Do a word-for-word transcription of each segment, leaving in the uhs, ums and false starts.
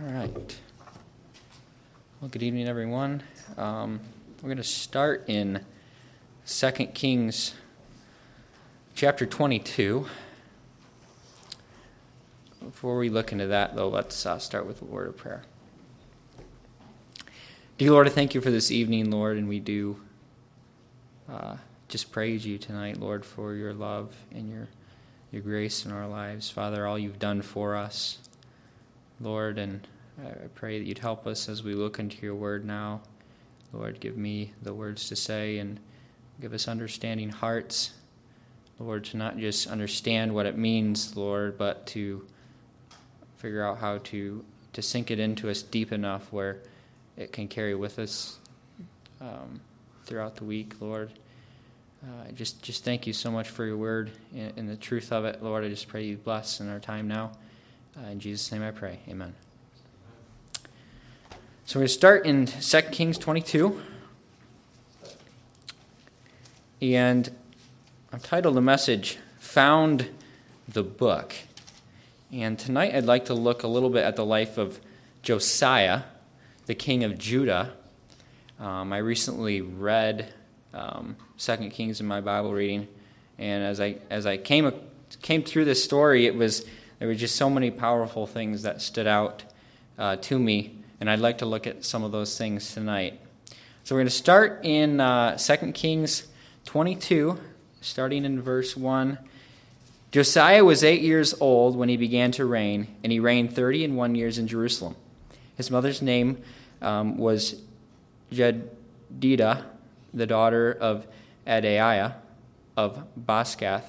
All right. Well, good evening, everyone. Um, we're going to start in Second Kings chapter twenty-two. Before we look into that, though, let's uh, start with a word of prayer. Dear Lord, I thank you for this evening, Lord, and we do uh, just praise you tonight, Lord, for your love and your your grace in our lives. Father, all you've done for us, Lord, and I pray that you'd help us as we look into your word now. Lord, give me the words to say and give us understanding hearts, Lord, to not just understand what it means, Lord, but to figure out how to, to sink it into us deep enough where it can carry with us um, throughout the week, Lord. Uh, just just thank you so much for your word and, and the truth of it, Lord. I just pray you bless in our time now. Uh, in Jesus' name I pray. Amen. So we're going to start in Second Kings twenty-two. And I've titled the message, Found the Book. And tonight I'd like to look a little bit at the life of Josiah, the king of Judah. Um, I recently read um, Second Kings in my Bible reading, and as I as I came came through this story, it was there were just so many powerful things that stood out uh, to me, and I'd like to look at some of those things tonight. So we're going to start in uh, Second Kings twenty-two, starting in verse one. Josiah was eight years old when he began to reign, and he reigned thirty and one years in Jerusalem. His mother's name um, was Jedidah, the daughter of Adaiah of Boscath.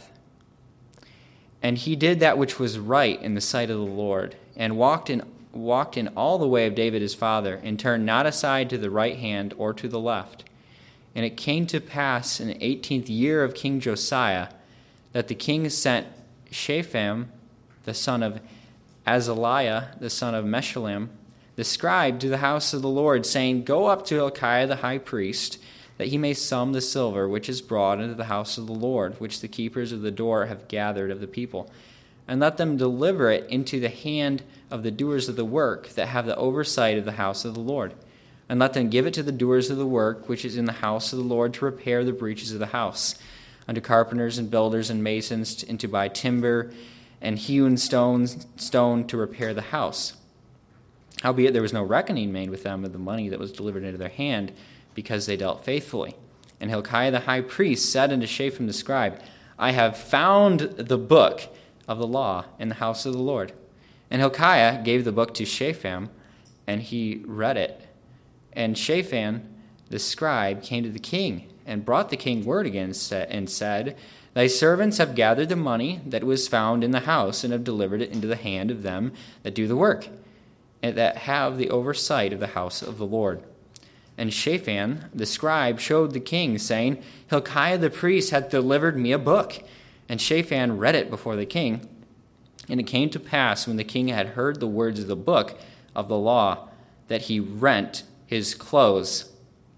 And he did that which was right in the sight of the Lord, and walked in walked in all the way of David his father, and turned not aside to the right hand or to the left. And it came to pass in the eighteenth year of King Josiah that the king sent Shaphan, the son of Azaliah, the son of Meshullam, the scribe, to the house of the Lord, saying, Go up to Hilkiah the high priest, that he may sum the silver which is brought into the house of the Lord, which the keepers of the door have gathered of the people, and let them deliver it into the hand of the doers of the work that have the oversight of the house of the Lord. And let them give it to the doers of the work which is in the house of the Lord to repair the breaches of the house, unto carpenters and builders and masons, and to buy timber and hewn stones, stone to repair the house. Howbeit there was no reckoning made with them of the money that was delivered into their hand, because they dealt faithfully. And Hilkiah the high priest said unto Shaphan the scribe, I have found the book of the law in the house of the Lord. And Hilkiah gave the book to Shaphan, and he read it. And Shaphan the scribe came to the king, and brought the king word again, and said, Thy servants have gathered the money that was found in the house, and have delivered it into the hand of them that do the work, and that have the oversight of the house of the Lord. And Shaphan the scribe showed the king, saying, Hilkiah the priest hath delivered me a book. And Shaphan read it before the king. And it came to pass, when the king had heard the words of the book of the law, that he rent his clothes.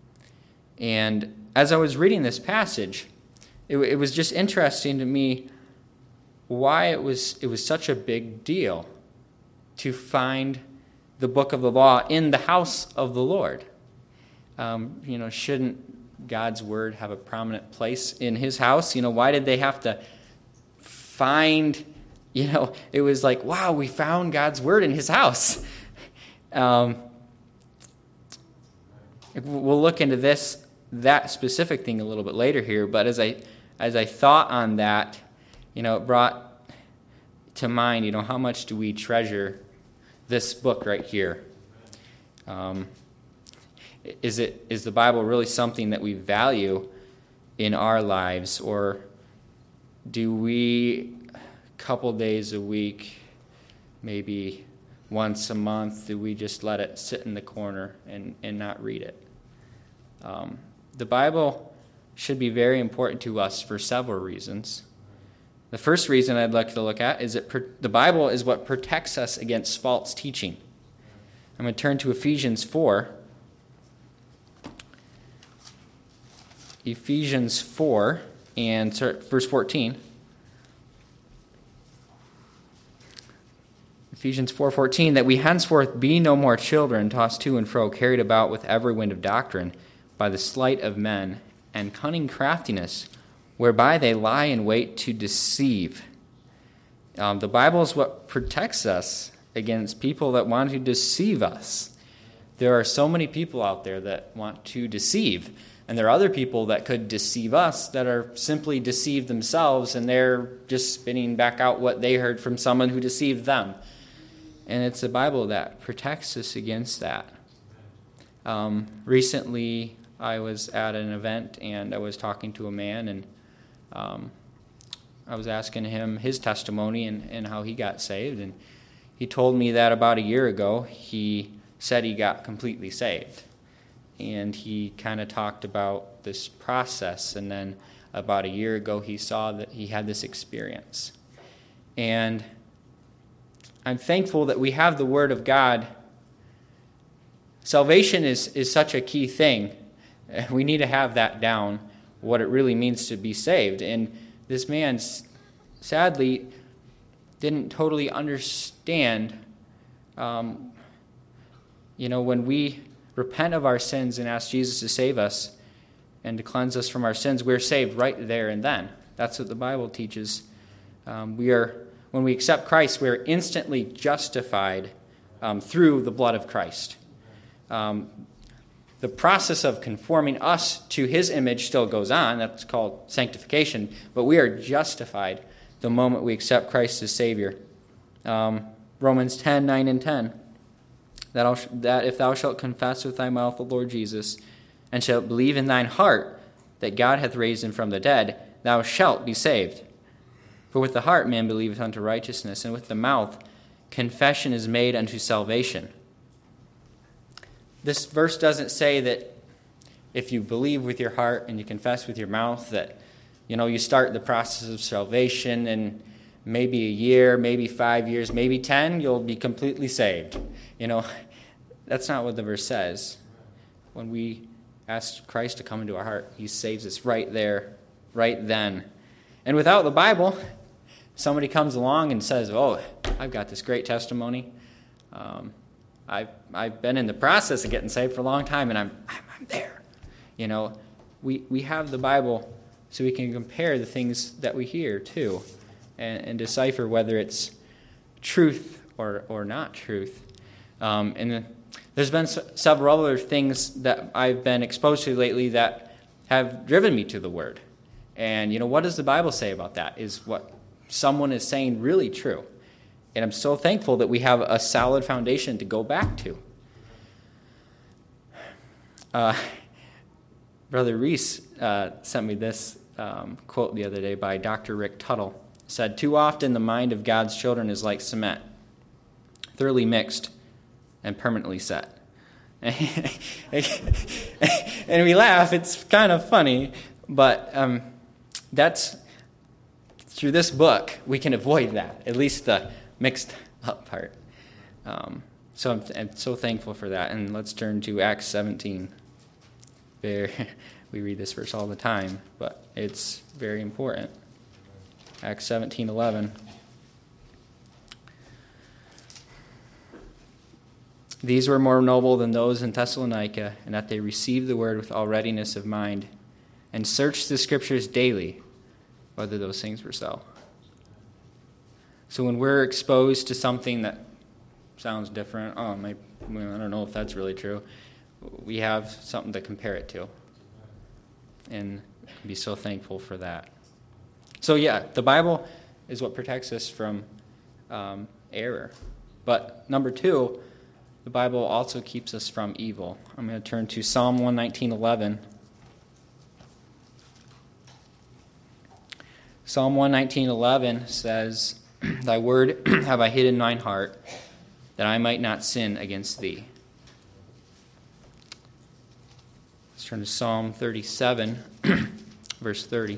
And as I was reading this passage, it, it was just interesting to me why it was it was such a big deal to find the book of the law in the house of the Lord. Um, you know, shouldn't God's word have a prominent place in his house? You know, why did they have to find, you know, it was like, wow, we found God's word in his house. Um, we'll look into this, that specific thing a little bit later here, but as I, as I thought on that, you know, it brought to mind, you know, how much do we treasure this book right here? Um, Is it is the Bible really something that we value in our lives, or do we a couple days a week, maybe once a month, do we just let it sit in the corner and, and not read it? Um, the Bible should be very important to us for several reasons. The first reason I'd like to look at is that per, the Bible is what protects us against false teaching. I'm going to turn to Ephesians four. Ephesians four and verse fourteen. Ephesians four fourteen, that we henceforth be no more children, tossed to and fro, carried about with every wind of doctrine, by the sleight of men, and cunning craftiness, whereby they lie in wait to deceive. Um, the Bible is what protects us against people that want to deceive us. There are so many people out there that want to deceive, and there are other people that could deceive us that are simply deceived themselves, and they're just spitting back out what they heard from someone who deceived them. And it's the Bible that protects us against that. Um, recently, I was at an event, and I was talking to a man, and um, I was asking him his testimony and, and how he got saved. And he told me that about a year ago, he said he got completely saved. And he kind of talked about this process, and then about a year ago, he saw that he had this experience. And I'm thankful that we have the Word of God. Salvation is, is such a key thing. We need to have that down, what it really means to be saved. And this man, sadly, didn't totally understand, um, you know, when we repent of our sins and ask Jesus to save us and to cleanse us from our sins, we're saved right there and then. That's what the Bible teaches. Um, we are, when we accept Christ, we're instantly justified um, through the blood of Christ. Um, the process of conforming us to his image still goes on. That's called sanctification. But we are justified the moment we accept Christ as Savior. Um, Romans ten, nine and ten. That, that if thou shalt confess with thy mouth the Lord Jesus, and shalt believe in thine heart that God hath raised him from the dead, thou shalt be saved. For with the heart man believeth unto righteousness, and with the mouth confession is made unto salvation. This verse doesn't say that if you believe with your heart and you confess with your mouth that, you know, you start the process of salvation and maybe a year, maybe five years, maybe ten, you'll be completely saved. You know, that's not what the verse says. When we ask Christ to come into our heart, he saves us right there, right then. And without the Bible, somebody comes along and says, oh, I've got this great testimony. Um, I've, I've been in the process of getting saved for a long time, and I'm, I'm, I'm there. You know, we, we have the Bible so we can compare the things that we hear, too, and, and decipher whether it's truth or, or not truth. Um, and the, there's been s- several other things that I've been exposed to lately that have driven me to the Word. And, you know, what does the Bible say about that? Is what someone is saying really true? And I'm so thankful that we have a solid foundation to go back to. Uh, Brother Reese uh, sent me this um, quote the other day by Doctor Rick Tuttle. It said, too often the mind of God's children is like cement, thoroughly mixed and permanently set. And we laugh. It's kind of funny, but um, that's through this book we can avoid that, at least the mixed up part. Um, so I'm, I'm so thankful for that. And let's turn to Acts seventeen. Very, we read this verse all the time, but it's very important. Acts seventeen eleven. These were more noble than those in Thessalonica, in that they received the word with all readiness of mind, and searched the Scriptures daily, whether those things were so. So when we're exposed to something that sounds different, oh, my, I don't know if that's really true, we have something to compare it to. And be so thankful for that. So yeah, the Bible is what protects us from um, error. But number two, the Bible also keeps us from evil. I'm going to turn to Psalm one nineteen eleven. Psalm one nineteen eleven says, thy word have I hid in mine heart, that I might not sin against thee. Let's turn to Psalm thirty-seven, verse thirty.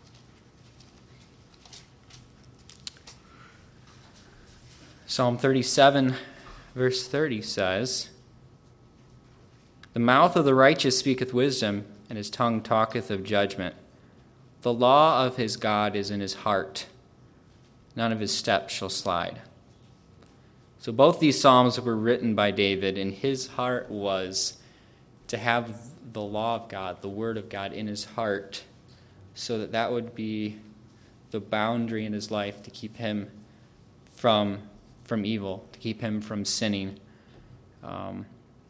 Psalm thirty-seven, verse thirty says, the mouth of the righteous speaketh wisdom, and his tongue talketh of judgment. The law of his God is in his heart. None of his steps shall slide. So both these psalms were written by David, and his heart was to have the law of God, the word of God in his heart, so that that would be the boundary in his life to keep him from, from evil, to keep him from sinning. Um,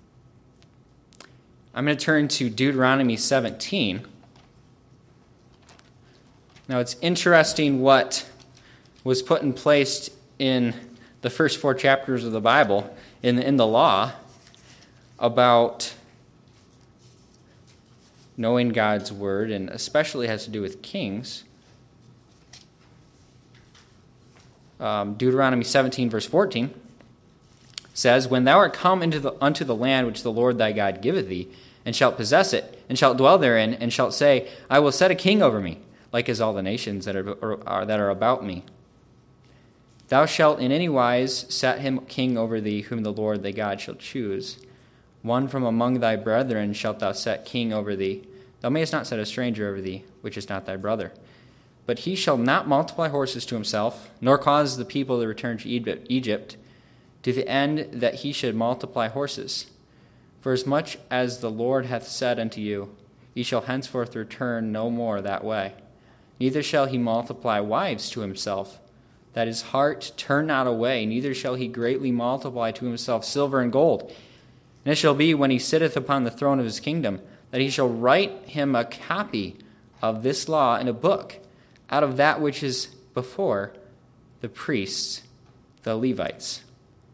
I'm going to turn to Deuteronomy seventeen. Now, it's interesting what was put in place in the first four chapters of the Bible, in, in the law, about knowing God's word, and especially has to do with kings. Um, Deuteronomy seventeen, verse fourteen, says, When thou art come into the, unto the land which the Lord thy God giveth thee, and shalt possess it, and shalt dwell therein, and shalt say, I will set a king over me, like as all the nations that are, are, that are about me. Thou shalt in any wise set him king over thee, whom the Lord thy God shall choose. One from among thy brethren shalt thou set king over thee. Thou mayest not set a stranger over thee, which is not thy brother. But he shall not multiply horses to himself, nor cause the people to return to Egypt, to the end that he should multiply horses. For as much as the Lord hath said unto you, ye shall henceforth return no more that way. Neither shall he multiply wives to himself, that his heart turn not away, neither shall he greatly multiply to himself silver and gold. And it shall be, when he sitteth upon the throne of his kingdom, that he shall write him a copy of this law in a book, out of that which is before the priests, the Levites.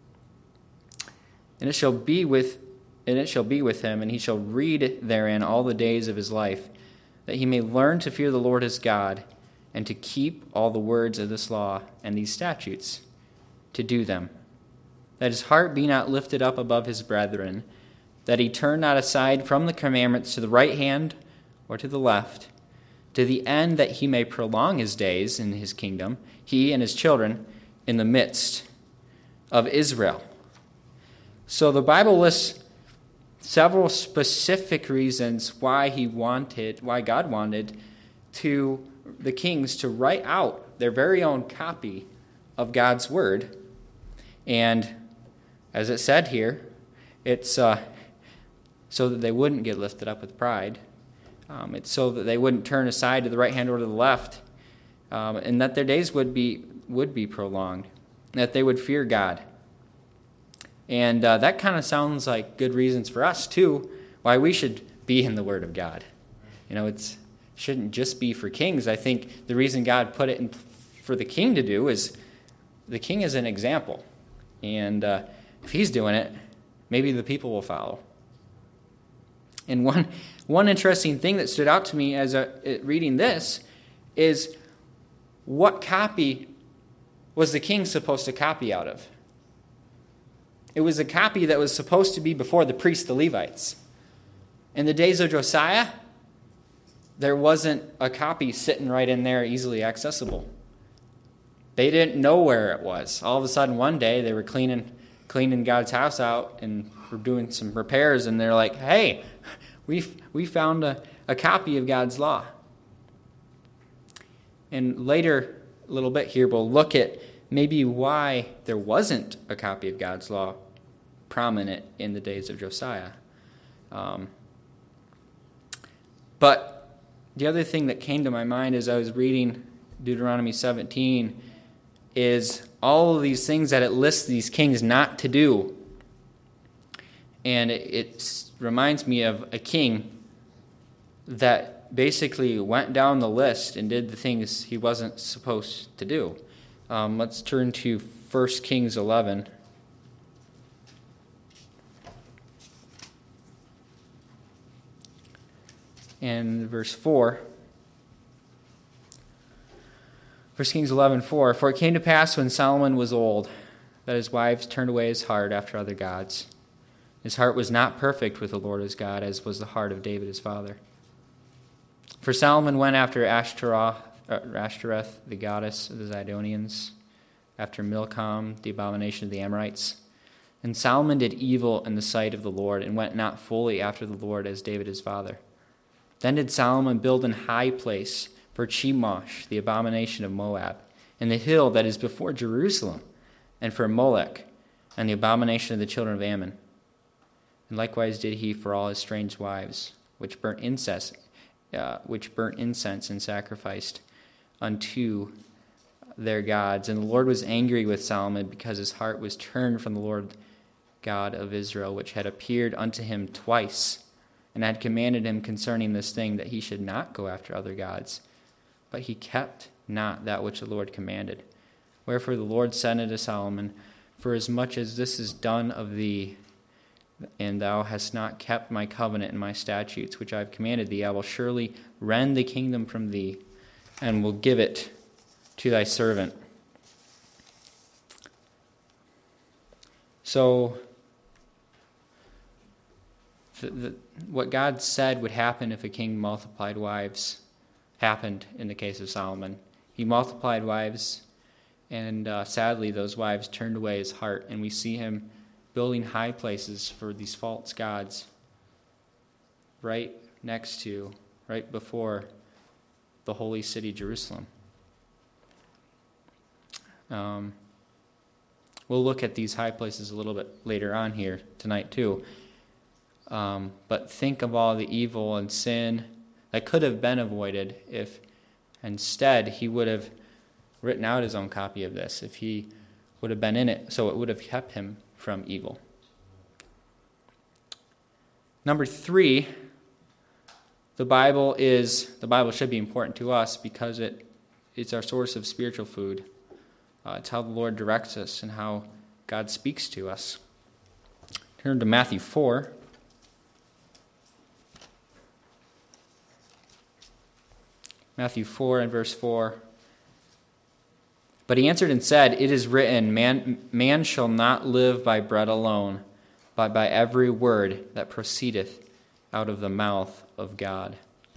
And it shall be with and it shall be with him, and he shall read therein all the days of his life, that he may learn to fear the Lord his God, and to keep all the words of this law and these statutes, to do them. That his heart be not lifted up above his brethren, that he turn not aside from the commandments to the right hand or to the left, to the end that he may prolong his days in his kingdom, he and his children, in the midst of Israel. So the Bible lists several specific reasons why he wanted, why God wanted to the kings to write out their very own copy of God's word. And as it said here, it's uh, so that they wouldn't get lifted up with pride. Um, it's so that they wouldn't turn aside to the right hand or to the left, um, and that their days would be would be prolonged, that they would fear God. And uh, that kind of sounds like good reasons for us, too, why we should be in the Word of God. You know, it shouldn't just be for kings. I think the reason God put it in for the king to do is the king is an example. And uh, if he's doing it, maybe the people will follow. And one one interesting thing that stood out to me as a, reading this is, what copy was the king supposed to copy out of? It was a copy that was supposed to be before the priests, the Levites. In the days of Josiah, there wasn't a copy sitting right in there easily accessible. They didn't know where it was. All of a sudden, one day, they were cleaning cleaning God's house out and were doing some repairs, and they're like, hey, we we found a, a copy of God's law. And later, a little bit here, we'll look at maybe why there wasn't a copy of God's law prominent in the days of Josiah. Um, but the other thing that came to my mind as I was reading Deuteronomy seventeen is all of these things that it lists these kings not to do. And it, it reminds me of a king that basically went down the list and did the things he wasn't supposed to do. Um, let's turn to First Kings eleven. And verse four. First Kings eleven four. For it came to pass when Solomon was old, that his wives turned away his heart after other gods. His heart was not perfect with the Lord his God, as was the heart of David his father. For Solomon went after Ashtaroth, uh, Ashtoreth, the goddess of the Zidonians, after Milcom, the abomination of the Amorites. And Solomon did evil in the sight of the Lord, and went not fully after the Lord as David his father. Then did Solomon build an high place for Chemosh, the abomination of Moab, and the hill that is before Jerusalem, and for Molech, and the abomination of the children of Ammon. And likewise did he for all his strange wives, which burnt incense, uh, which burnt incense and sacrificed unto their gods. And the Lord was angry with Solomon, because his heart was turned from the Lord God of Israel, which had appeared unto him twice, and had commanded him concerning this thing, that he should not go after other gods. But he kept not that which the Lord commanded. Wherefore the Lord said unto Solomon, For as much as this is done of thee, and thou hast not kept my covenant and my statutes, which I have commanded thee, I will surely rend the kingdom from thee, and will give it to thy servant. So, the, the, what God said would happen if a king multiplied wives happened in the case of Solomon. He multiplied wives, and uh, sadly those wives turned away his heart, and we see him building high places for these false gods right next to, right before the holy city Jerusalem. Um, we'll look at these high places a little bit later on here tonight too. Um, but think of all the evil and sin that could have been avoided if instead he would have written out his own copy of this, if he would have been in it, so it would have kept him from evil. Number three, the Bible is the Bible should be important to us because it it's our source of spiritual food. Uh, it's how the Lord directs us and how God speaks to us. Turn to Matthew four. Matthew four and verse four. But he answered and said, It is written, man, man shall not live by bread alone, but by every word that proceedeth out of the mouth of God.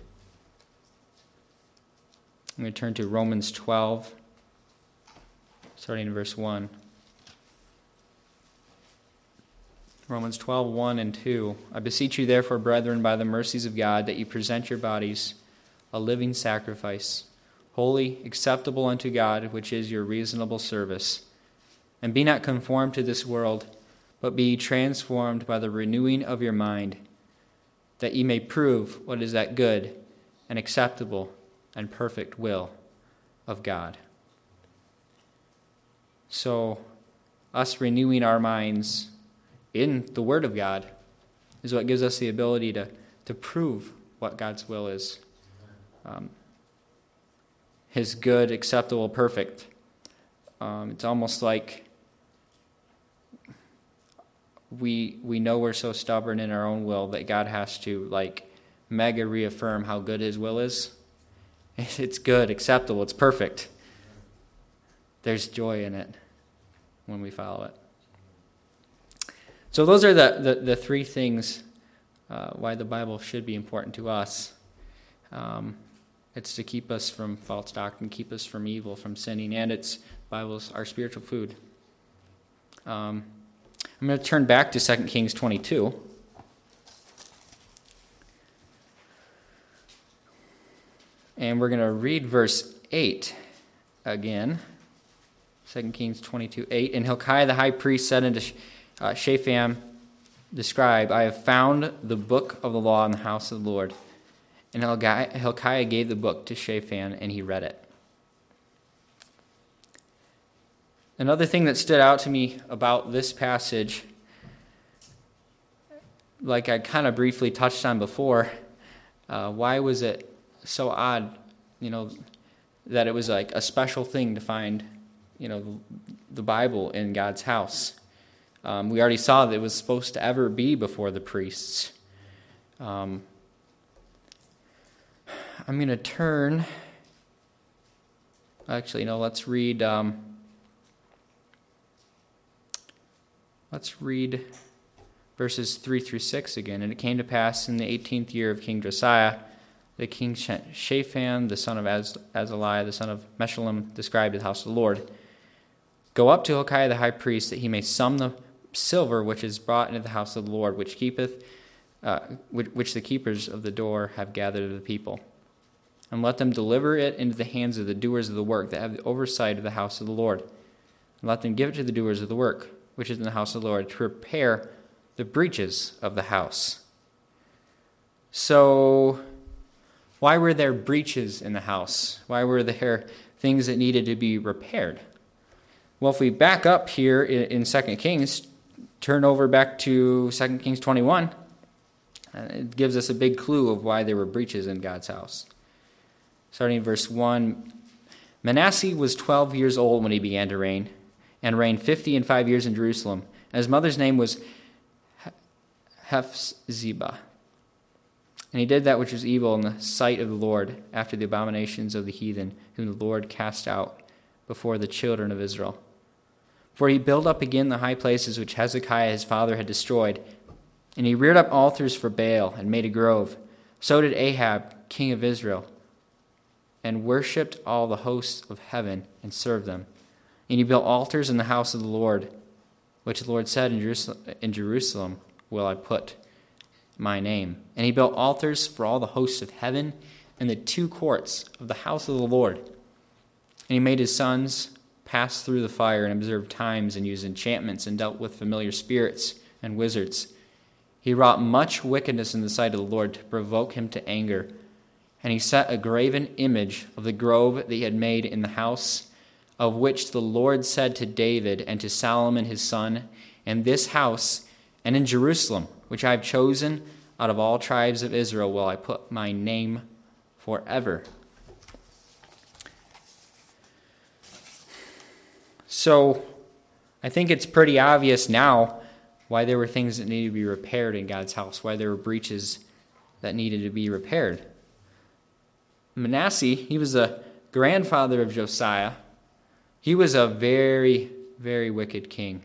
I'm going to turn to Romans twelve, starting in verse one. Romans twelve, one and two. I beseech you therefore, brethren, by the mercies of God, that you present your bodies a living sacrifice, holy, acceptable unto God, which is your reasonable service. And be not conformed to this world, but be transformed by the renewing of your mind, that ye may prove what is that good and acceptable and perfect will of God. So, us renewing our minds in the Word of God is what gives us the ability to, to prove what God's will is. Um, his good, acceptable, perfect. Um, it's almost like we we know we're so stubborn in our own will that God has to like mega reaffirm how good his will is. It's good, acceptable, it's perfect. There's joy in it when we follow it. So those are the, the, the three things uh, why the Bible should be important to us. Um, it's to keep us from false doctrine, keep us from evil, from sinning, and it's Bible's our spiritual food. Um, I'm going to turn back to Second Kings twenty-two. And we're going to read verse eight again. Second Kings twenty-two, eight. And Hilkiah the high priest said unto uh, Shaphan the scribe, I have found the book of the law in the house of the Lord. And Hilkiah gave the book to Shaphan, and he read it. Another thing that stood out to me about this passage, like I kind of briefly touched on before, uh, why was it so odd, you know, that it was like a special thing to find, you know, the Bible in God's house? Um, we already saw that it was supposed to ever be before the priests. Um, I'm going to turn, actually, no, let's read, um, let's read verses three through six again. And it came to pass in the eighteenth year of King Josiah, that King Shaphan, the son of Az- Azaliah, the son of Meshullam, described the house of the Lord. Go up to Hilkiah the high priest, that he may sum the silver which is brought into the house of the Lord, which keepeth, uh, which, which the keepers of the door have gathered of the people. And let them deliver it into the hands of the doers of the work that have the oversight of the house of the Lord. And let them give it to the doers of the work, which is in the house of the Lord, to repair the breaches of the house. So, why were there breaches in the house? Why were there things that needed to be repaired? Well, if we back up here in Second Kings, turn over back to Second Kings twenty-one, it gives us a big clue of why there were breaches in God's house. Starting in verse one, Manasseh was twelve years old when he began to reign, and reigned fifty and five years in Jerusalem. And his mother's name was Hephzibah. And he did that which was evil in the sight of the Lord, after the abominations of the heathen, whom the Lord cast out before the children of Israel. For he built up again the high places which Hezekiah his father had destroyed, and he reared up altars for Baal and made a grove. So did Ahab, king of Israel, and worshipped all the hosts of heaven and served them. And he built altars in the house of the Lord, which the Lord said, in Jerusalem, in Jerusalem will I put my name. And he built altars for all the hosts of heaven in the two courts of the house of the Lord. And he made his sons pass through the fire and observed times and used enchantments and dealt with familiar spirits and wizards. He wrought much wickedness in the sight of the Lord to provoke him to anger. And he set a graven image of the grove that he had made in the house, of which the Lord said to David and to Solomon his son, in this house and in Jerusalem, which I have chosen out of all tribes of Israel, will I put my name forever. So, I think it's pretty obvious now why there were things that needed to be repaired in God's house, why there were breaches that needed to be repaired. Manasseh, he was the grandfather of Josiah. He was a very, very wicked king.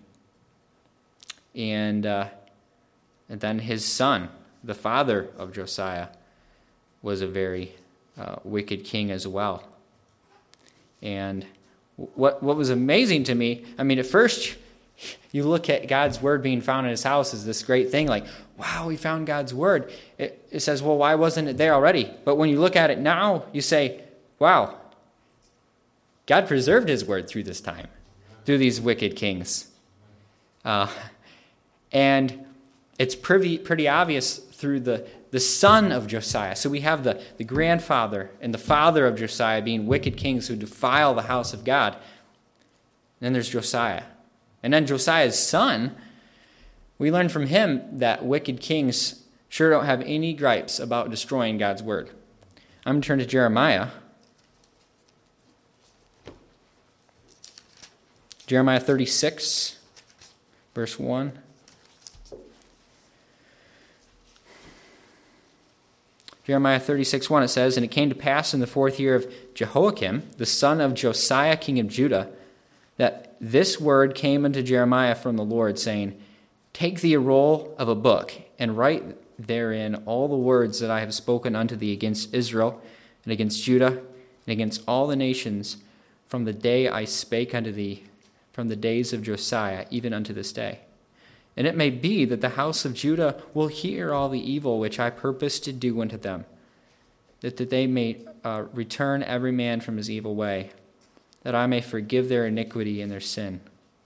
And, uh, and then his son, the father of Josiah, was a very uh, wicked king as well. And what what was amazing to me, I mean, at first you look at God's word being found in his house as this great thing, like, wow, we found God's word. It, it says, well, why wasn't it there already? But when you look at it now, you say, wow, God preserved his word through this time, through these wicked kings. Uh, and it's pretty, pretty obvious through the, the son of Josiah. So we have the, the grandfather and the father of Josiah being wicked kings who defile the house of God. And then there's Josiah. And then Josiah's son, we learn from him that wicked kings sure don't have any gripes about destroying God's word. I'm going to turn to Jeremiah. Jeremiah thirty-six, verse one. Jeremiah thirty-six, one, it says, and it came to pass in the fourth year of Jehoiakim, the son of Josiah, king of Judah, that this word came unto Jeremiah from the Lord, saying, take thee a roll of a book, and write therein all the words that I have spoken unto thee against Israel, and against Judah, and against all the nations, from the day I spake unto thee, from the days of Josiah, even unto this day. And it may be that the house of Judah will hear all the evil which I purpose to do unto them, that, that they may uh, return every man from his evil way, that I may forgive their iniquity and their sin.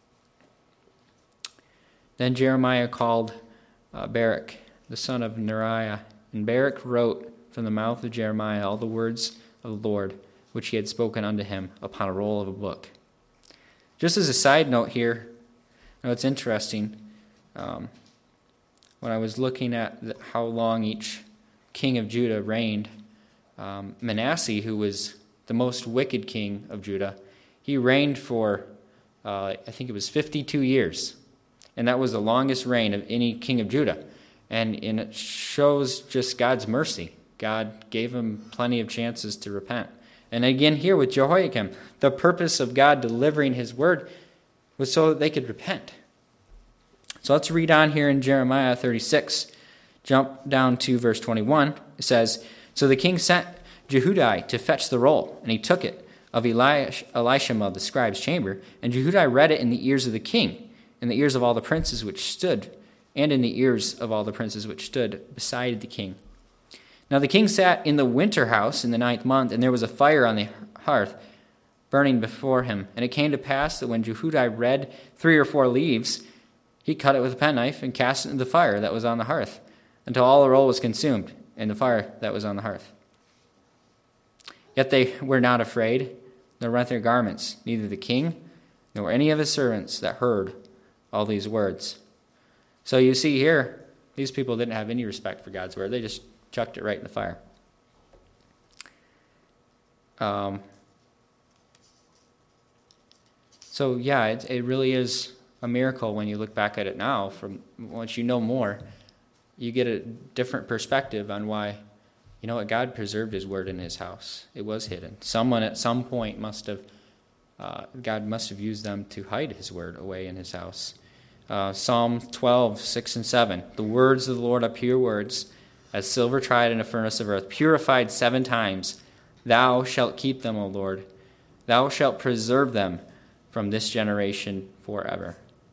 Then Jeremiah called uh, Baruch, the son of Neriah, and Baruch wrote from the mouth of Jeremiah all the words of the Lord, which he had spoken unto him, upon a roll of a book. Just as a side note here, you know, it's interesting. Um, when I was looking at the, how long each king of Judah reigned, um, Manasseh, who was the most wicked king of Judah, he reigned for, uh, I think it was fifty-two years. And that was the longest reign of any king of Judah. And, and it shows just God's mercy. God gave him plenty of chances to repent. And again here with Jehoiakim, the purpose of God delivering his word was so that they could repent. So let's read on here in Jeremiah thirty-six. Jump down to verse twenty-one. It says, so the king sent Jehudi to fetch the roll, and he took it of Elish- Elishama the scribe's chamber, and Jehudi read it in the ears of the king, in the ears of all the princes which stood, and in the ears of all the princes which stood beside the king. Now the king sat in the winter house in the ninth month, and there was a fire on the hearth, burning before him. And it came to pass that when Jehudi read three or four leaves, he cut it with a penknife and cast it into the fire that was on the hearth, until all the roll was consumed in the fire that was on the hearth. Yet they were not afraid, nor rent their garments, neither the king nor any of his servants that heard all these words. So you see here, these people didn't have any respect for God's word. They just chucked it right in the fire. Um, so yeah, it, it really is a miracle when you look back at it now. From once you know more, you get a different perspective on why, you know what, God preserved his word in his house. It was hidden. Someone at some point must have, uh, God must have used them to hide his word away in his house. Uh, Psalm twelve, six and seven. The words of the Lord are pure words, as silver tried in a furnace of earth, purified seven times. Thou shalt keep them, O Lord. Thou shalt preserve them from this generation forever.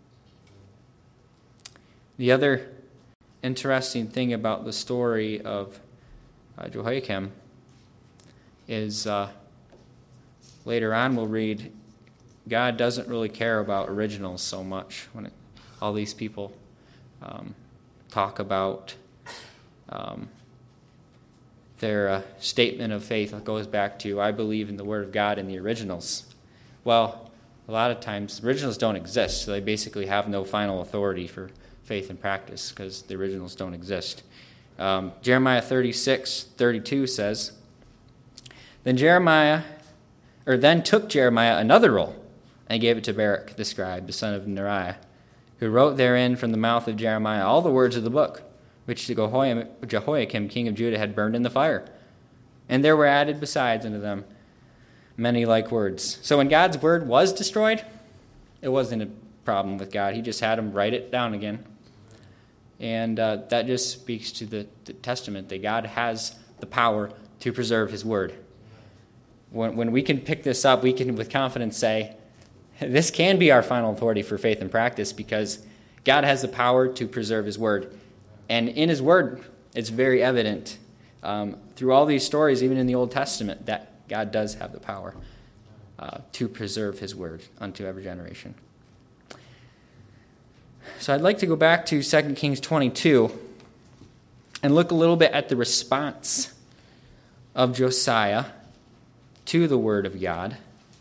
The other interesting thing about the story of uh, Jehoiakim is uh, later on we'll read God doesn't really care about originals so much. When it, all these people um, talk about um, their uh, statement of faith goes back to, I believe in the Word of God in the originals. Well, a lot of times originals don't exist, so they basically have no final authority for faith and practice because the originals don't exist. Um, Jeremiah thirty-six, thirty-two says, Then Jeremiah, or then took Jeremiah another roll and gave it to Baruch the scribe, the son of Neriah, who wrote therein from the mouth of Jeremiah all the words of the book, which Jehoiakim, king of Judah, had burned in the fire. And there were added besides unto them many like words. So when God's word was destroyed, it wasn't a problem with God. He just had them write it down again. And uh, that just speaks to the, the testament that God has the power to preserve his word. When, when we can pick this up, we can with confidence say, this can be our final authority for faith and practice because God has the power to preserve his word. And in his word, it's very evident um, through all these stories, even in the Old Testament, that God does have the power uh, to preserve his word unto every generation. So I'd like to go back to Second Kings twenty-two and look a little bit at the response of Josiah to the word of God.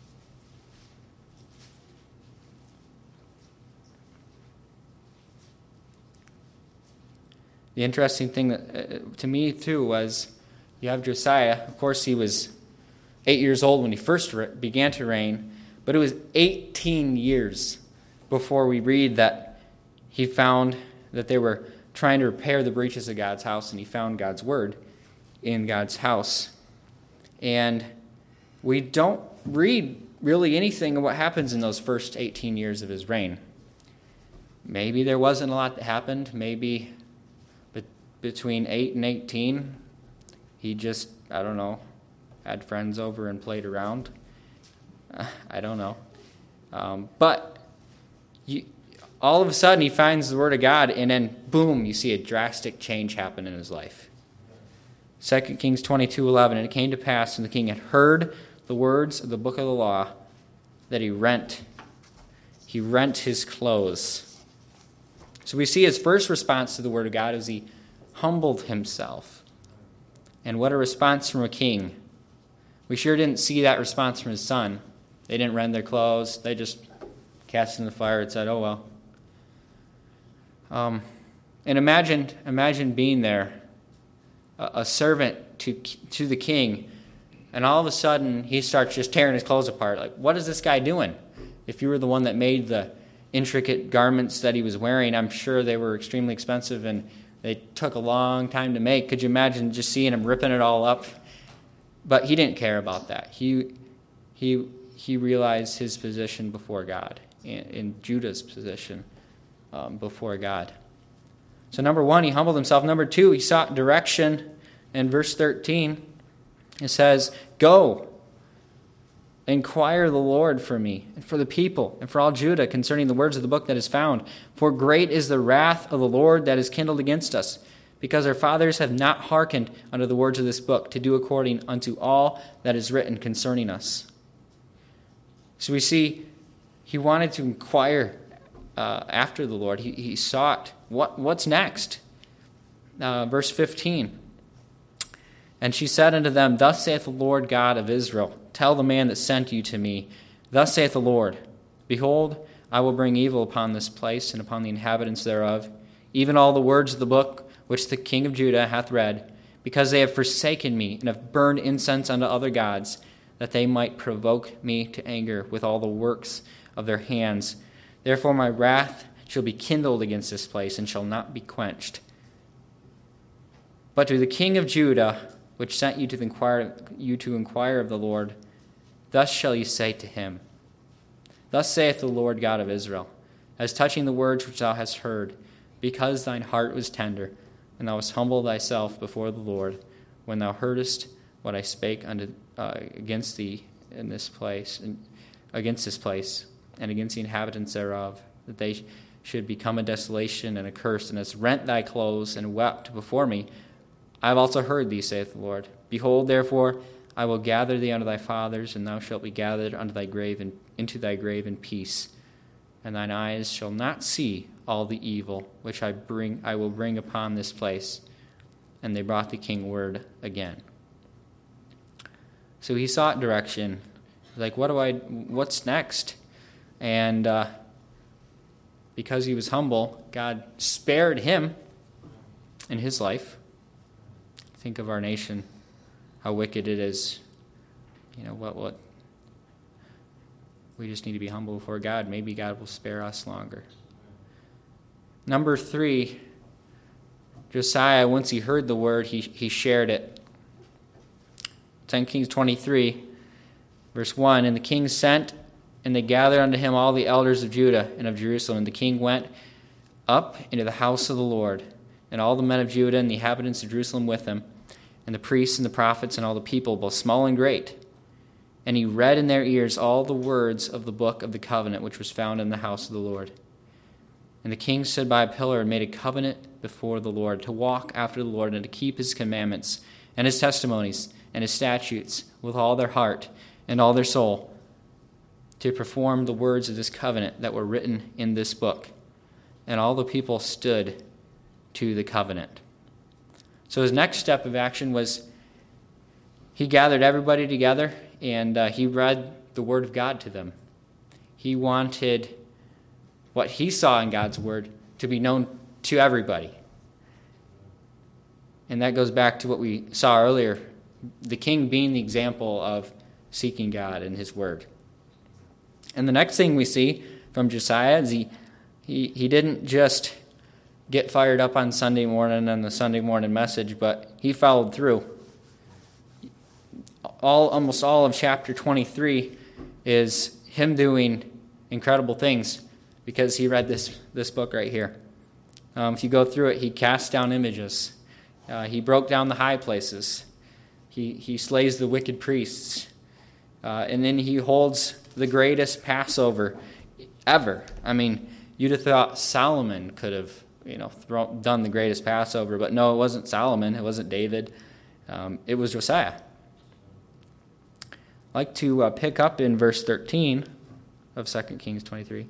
The interesting thing that, uh, to me, too, was you have Josiah. Of course, he was eight years old when he first re- began to reign, but it was eighteen years before we read that he found that they were trying to repair the breaches of God's house, and he found God's word in God's house. And we don't read really anything of what happens in those first eighteen years of his reign. Maybe there wasn't a lot that happened. Maybe between eight and eighteen, he just, I don't know, had friends over and played around. Uh, I don't know. Um, but you, all of a sudden he finds the word of God, and then boom, you see a drastic change happen in his life. Second Kings twenty-two eleven, and it came to pass when the king had heard the words of the book of the law that he rent, he rent his clothes. So we see his first response to the word of God is he humbled himself. And what a response from a king. We sure didn't see that response from his son. They didn't rend their clothes. They just cast it in the fire and said, oh, well. Um, and imagine imagine being there, a, a servant to to the king, and all of a sudden he starts just tearing his clothes apart. Like, what is this guy doing? If you were the one that made the intricate garments that he was wearing, I'm sure they were extremely expensive and they took a long time to make. Could you imagine just seeing him ripping it all up? But he didn't care about that. He he he realized his position before God, in, in Judah's position um, before God. So number one, he humbled himself. Number two, he sought direction. In verse thirteen, it says, "Go, inquire the Lord for me, and for the people, and for all Judah concerning the words of the book that is found. For great is the wrath of the Lord that is kindled against us, because our fathers have not hearkened unto the words of this book, to do according unto all that is written concerning us." So we see he wanted to inquire uh, after the Lord. He, he sought, what, what's next? Uh, verse fifteen. And she said unto them, Thus saith the Lord God of Israel, Tell the man that sent you to me, Thus saith the Lord, Behold, I will bring evil upon this place and upon the inhabitants thereof, even all the words of the book which the king of Judah hath read, because they have forsaken me and have burned incense unto other gods, that they might provoke me to anger with all the works of their hands. Therefore my wrath shall be kindled against this place, and shall not be quenched. But to the king of Judah, which sent you to inquire, you to inquire of the Lord, thus shall you say to him, Thus saith the Lord God of Israel, As touching the words which thou hast heard, because thine heart was tender, and thou hast humbled thyself before the Lord, when thou heardest what I spake unto uh, against thee in this place, in, against this place, and against the inhabitants thereof, that they should become a desolation and a curse, and hast rent thy clothes and wept before me, I have also heard thee, saith the Lord. Behold, therefore, I will gather thee unto thy fathers, and thou shalt be gathered unto thy grave and into thy grave in peace. And thine eyes shall not see all the evil which I bring I will bring upon this place. And they brought the king word again. So he sought direction. Like, what do I what's next? And uh, because he was humble, God spared him in his life. Think of our nation, how wicked it is. You know, what, what, we just need to be humble before God. Maybe God will spare us longer. Number three, Josiah, once he heard the word, he, he shared it. Second Kings twenty-three, verse one, And the king sent, and they gathered unto him all the elders of Judah and of Jerusalem. And the king went up into the house of the Lord, and all the men of Judah and the inhabitants of Jerusalem with him, and the priests and the prophets and all the people, both small and great. And he read in their ears all the words of the book of the covenant which was found in the house of the Lord. And the king stood by a pillar and made a covenant before the Lord, to walk after the Lord and to keep his commandments and his testimonies and his statutes with all their heart and all their soul, to perform the words of this covenant that were written in this book. And all the people stood to the covenant. So his next step of action was he gathered everybody together and uh, he read the word of God to them. He wanted what he saw in God's word to be known to everybody. And that goes back to what we saw earlier, the king being the example of seeking God and his word. And the next thing we see from Josiah is he, he, he didn't just get fired up on Sunday morning and the Sunday morning message, but he followed through. All almost all of chapter twenty-three is him doing incredible things because he read this this book right here. Um, if you go through it, he cast down images. Uh, he broke down the high places. He he slays the wicked priests. Uh, and then he holds the greatest Passover ever. I mean, you'd have thought Solomon could have, you know, thrown, done the greatest Passover, but no, it wasn't Solomon. It wasn't David. Um, it was Josiah. I'd like to uh, pick up in verse thirteen of Second Kings twenty-three.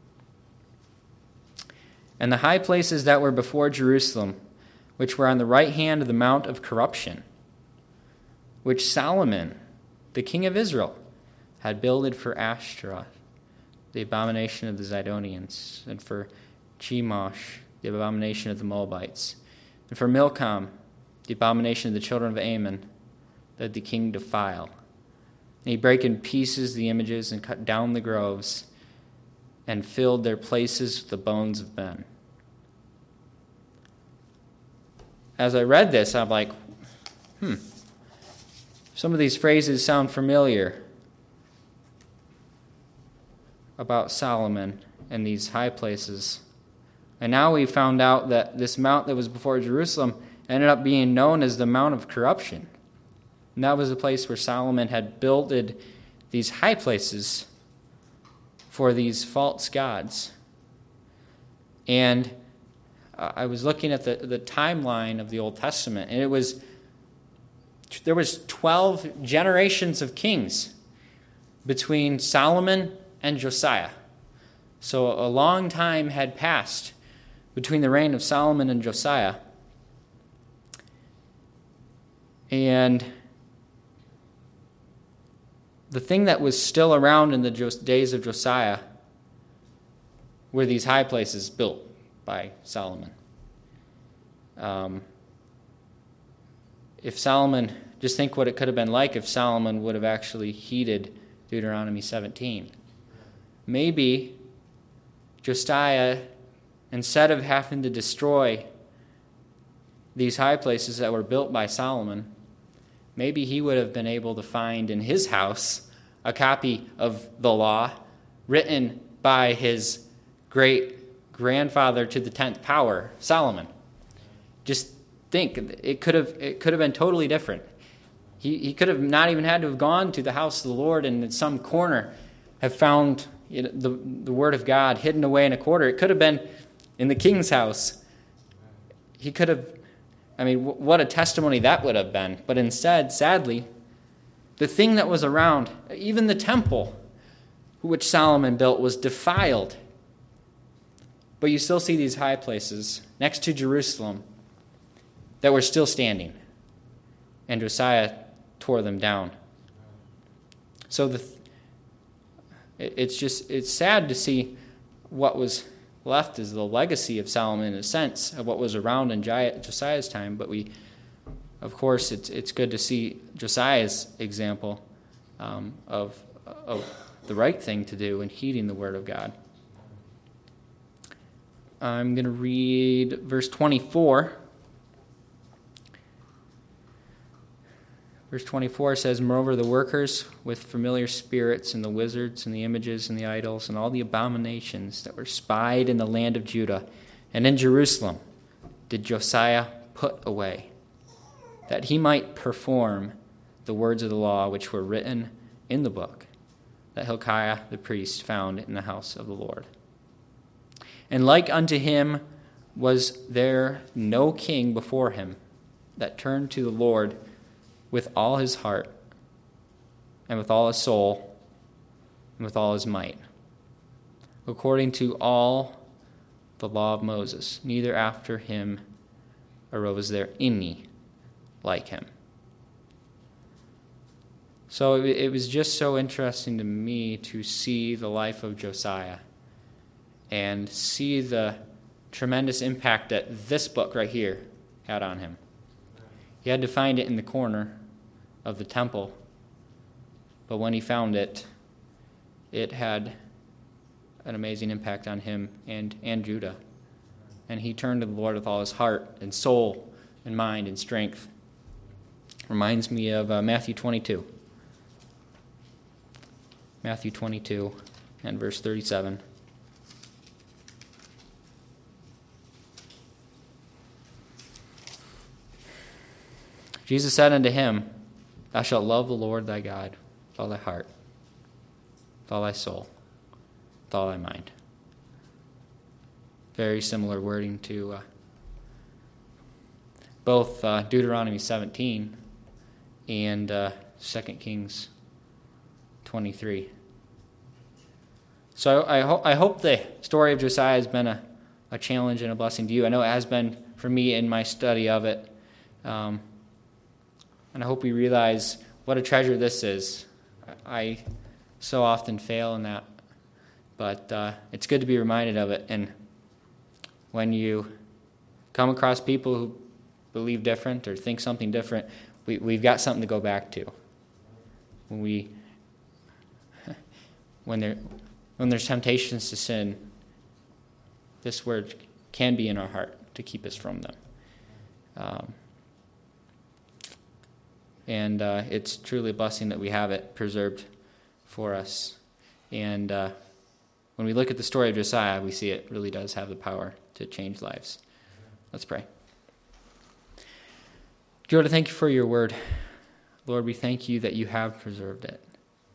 And the high places that were before Jerusalem, which were on the right hand of the mount of corruption, which Solomon, the king of Israel, had builded for Ashtaroth, the abomination of the Zidonians, and for Chemosh, the abomination of the Moabites, and for Milcom, the abomination of the children of Ammon, that the king defile. And he brake in pieces the images and cut down the groves and filled their places with the bones of men. As I read this, I'm like, hmm, some of these phrases sound familiar about Solomon and these high places. And now we found out that this mount that was before Jerusalem ended up being known as the Mount of Corruption. And that was the place where Solomon had builded these high places for these false gods. And uh, I was looking at the, the timeline of the Old Testament, and it was there was twelve generations of kings between Solomon and Josiah. So a long time had passed between the reign of Solomon and Josiah. And the thing that was still around in the days of Josiah were these high places built by Solomon. Um, if Solomon, just think what it could have been like if Solomon would have actually heeded Deuteronomy seventeen. Maybe Josiah, instead of having to destroy these high places that were built by Solomon, maybe he would have been able to find in his house a copy of the law written by his great-grandfather to the tenth power, Solomon. Just think, it could have it could have been totally different. He, he could have not even had to have gone to the house of the Lord and in some corner have found you know, the, the word of God hidden away in a corner. It could have been in the king's house. He could have, I mean, w- what a testimony that would have been. But instead, sadly, the thing that was around, even the temple which Solomon built, was defiled. But you still see these high places next to Jerusalem that were still standing. And Josiah tore them down. So the it's just, it's sad to see what was left as the legacy of Solomon, in a sense, of what was around in Josiah's time. But we, of course, it's it's good to see Josiah's example um, of of the right thing to do in heeding the word of God. I'm going to read verse twenty-four. Verse twenty-four says, "Moreover, the workers with familiar spirits and the wizards and the images and the idols and all the abominations that were spied in the land of Judah and in Jerusalem did Josiah put away, that he might perform the words of the law which were written in the book that Hilkiah the priest found in the house of the Lord. And like unto him was there no king before him that turned to the Lord with all his heart, and with all his soul, and with all his might, according to all the law of Moses. Neither after him arose there any like him." So it was just so interesting to me to see the life of Josiah and see the tremendous impact that this book right here had on him. He had to find it in the corner of the temple, but when he found it, it had an amazing impact on him and, and Judah. And he turned to the Lord with all his heart and soul and mind and strength. Reminds me of uh, Matthew twenty-two. Matthew twenty-two and verse thirty-seven. Jesus said unto him, "Thou shalt love the Lord thy God with all thy heart, with all thy soul, with all thy mind." Very similar wording to uh, both uh, Deuteronomy seventeen and uh, Second Kings twenty-three. So I, ho- I hope the story of Josiah has been a, a challenge and a blessing to you. I know it has been for me in my study of it. Um, And I hope we realize what a treasure this is. I so often fail in that. But uh, it's good to be reminded of it. And when you come across people who believe different or think something different, we, we've got something to go back to. When we, when there, when there's temptations to sin, this word can be in our heart to keep us from them. Um, And uh, it's truly a blessing that we have it preserved for us. And uh, when we look at the story of Josiah, we see it really does have the power to change lives. Let's pray. Lord, I thank you for your word. Lord, we thank you that you have preserved it.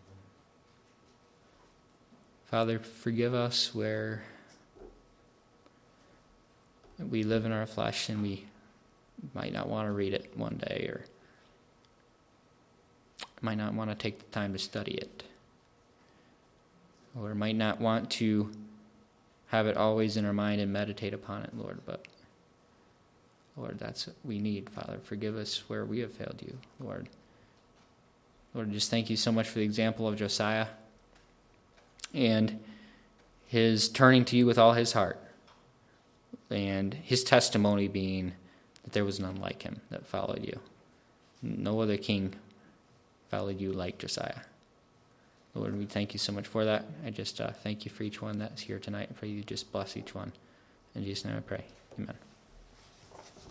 Father, forgive us where we live in our flesh and we might not want to read it one day or might not want to take the time to study it. Lord, might not want to have it always in our mind and meditate upon it, Lord, but Lord, that's what we need, Father. Forgive us where we have failed you, Lord. Lord, just thank you so much for the example of Josiah and his turning to you with all his heart, and his testimony being that there was none like him that followed you. No other king followed you like Josiah. Lord, we thank you so much for that. I just uh, thank you for each one that's here tonight, and pray you just bless each one. In Jesus' name I pray. Amen.